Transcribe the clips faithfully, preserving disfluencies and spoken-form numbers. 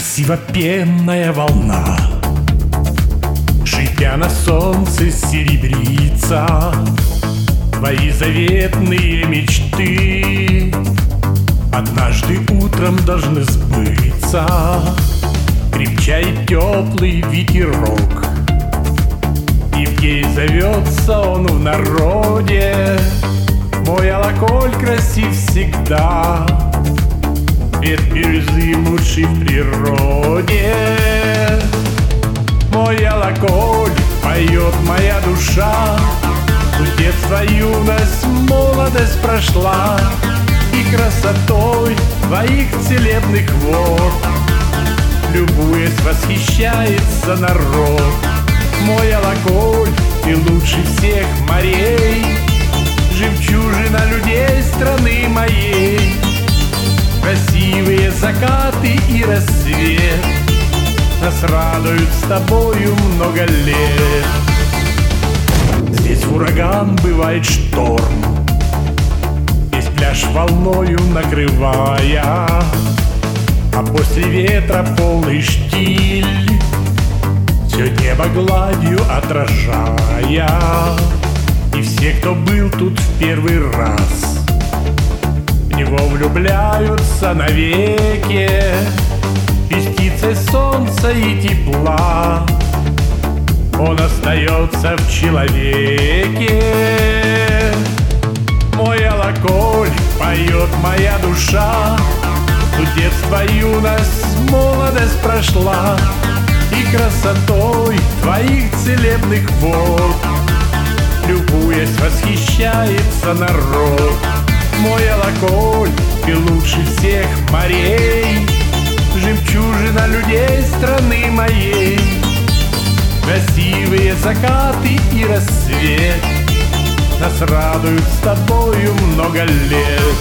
Красиво пенная волна, шипя на солнце серебрится. Твои заветные мечты однажды утром должны сбыться. Крепчает теплый ветерок, и в гей зовется он в народе. Мой алаколь красив всегда, цвет бирюзы лучший в природе. Мой алаколь поет моя душа, тут детство, юность, молодость прошла, и красотой твоих целебных вод любуясь восхищается народ. Мой алаколь, ты лучше всех морей, жемчужина людей страны моей. Красивые закаты и рассвет нас радуют с тобою много лет. Здесь в ураган бывает шторм, весь пляж волною накрывая, а после ветра полный штиль все небо гладью отражая. И все, кто был тут в первый раз, в него влюбляются навеки. Частицей солнца и тепла он остается в человеке. Мой алаколь поет моя душа, тут детство, юность, молодость прошла, и красотой твоих целебных вод любуясь восхищается народ. Мой алаколь, ты лучше всех морей, жемчужина людей страны моей. Красивые закаты и рассвет нас радуют с тобою много лет.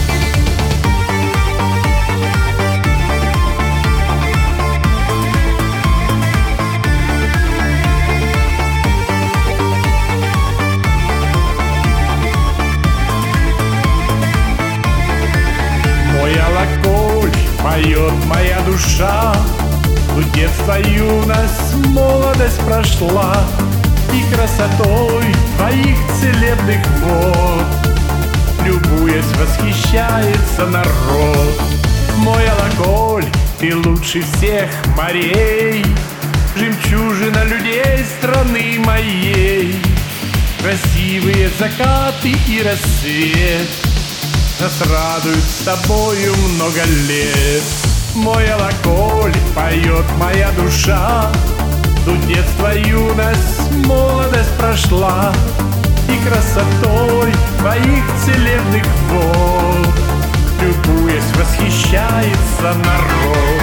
Мой алаколь поет моя душа, тут детство, юность, молодость прошла, и красотой твоих целебных вод любуясь восхищается народ. Мой алаколь, ты лучше всех морей, жемчужина людей страны моей. Красивые закаты и рассвет нас радуют с тобою много лет. Мой алаколь поет моя душа, тут детство, юность, молодость прошла, и красотой твоих целебных вод любуясь восхищается народ.